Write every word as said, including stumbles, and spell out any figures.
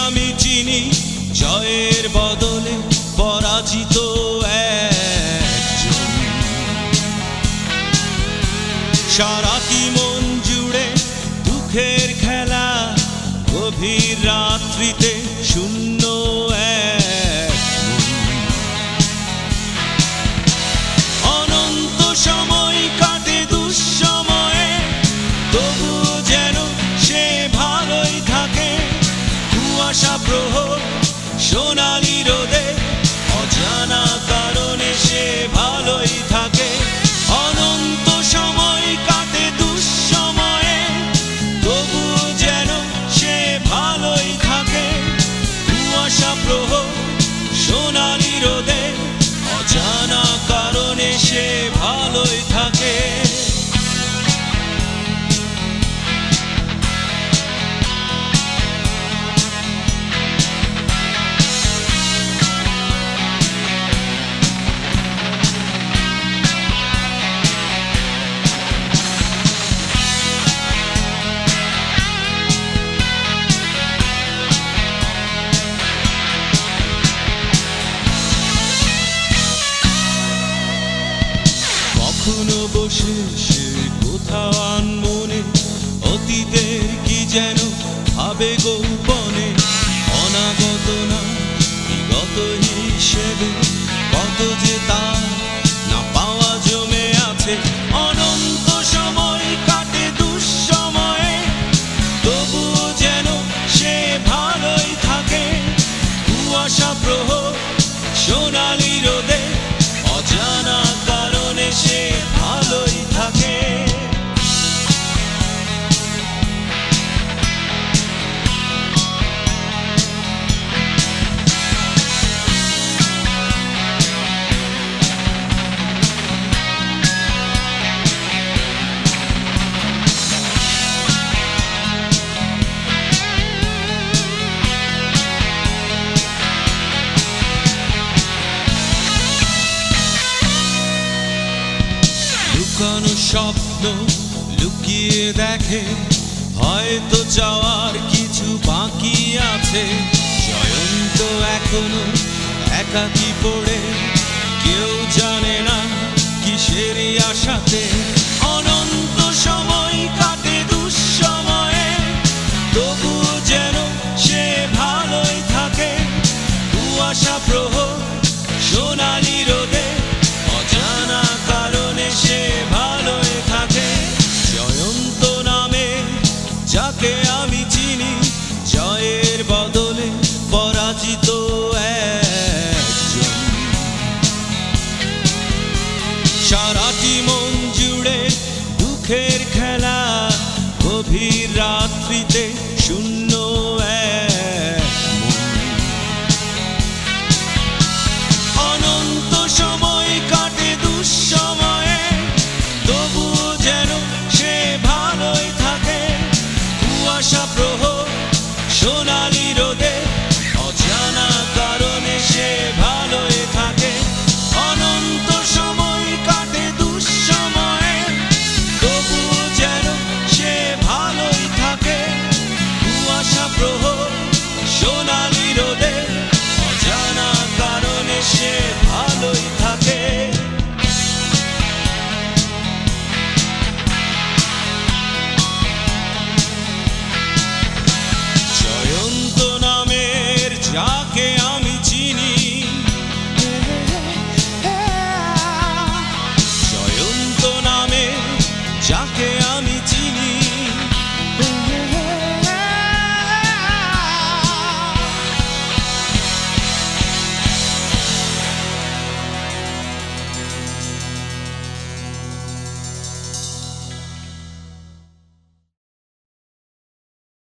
আমি চিনি জয়ের বদলে পরাজিত একজন। সারাটি মন জুড়ে দুঃখের খেলা, গভীর রাত্রিতে শূন্য এক মন। অনন্ত সময় কাটে দুঃসময়ে, তবু যেন সে ভালোই থাকে। কুয়াশা প্রহর সোনালি রোদে, অজানা কারণে সে ভালোই থাকে। অনন্ত সময় কাটে দুঃসময়ে, তবু যেন সে ভালোই থাকে। কুয়াশা প্রহর সোনালি রোদে, অজানা কারণে সে ভালোই থাকে। কখনো বসে সে কোথাও আনমনে, অতীতের কি যেন ভাবে গোপনে। অনাগত না বিগত হিসেবে, কত যে তার না পাওয়া জমে আছে। অনন্ত সময় কাটে দুঃসময়ে, তবু যেন সে ভালোই থাকে। কুয়াশা প্রহর সোনালি রোদে, অজানা কারণে সে ভালোই থাকে। লুকানো স্বপ্ন লুকিয়ে দেখে, হয়তো চাওয়ার কিছু বাকি আছে। জয়ন্ত এখনো একাকী পড়ে, কেউ জানে না কিসের আশাতে। অনন্ত সময় কাটে দুঃসময়ে, তবু যেন সে ভালোই থাকে। কুয়াশা প্রহর সোনালি রোদে, অজানা কারণে সে ভালোই থাকে। জয়ন্ত নামে যাকে আমি চিনি, জয়ের বদলে পরাজিত একজন। সারাটি মন জুড়ে দুঃখের খেলা, গভীর রাত্রিতে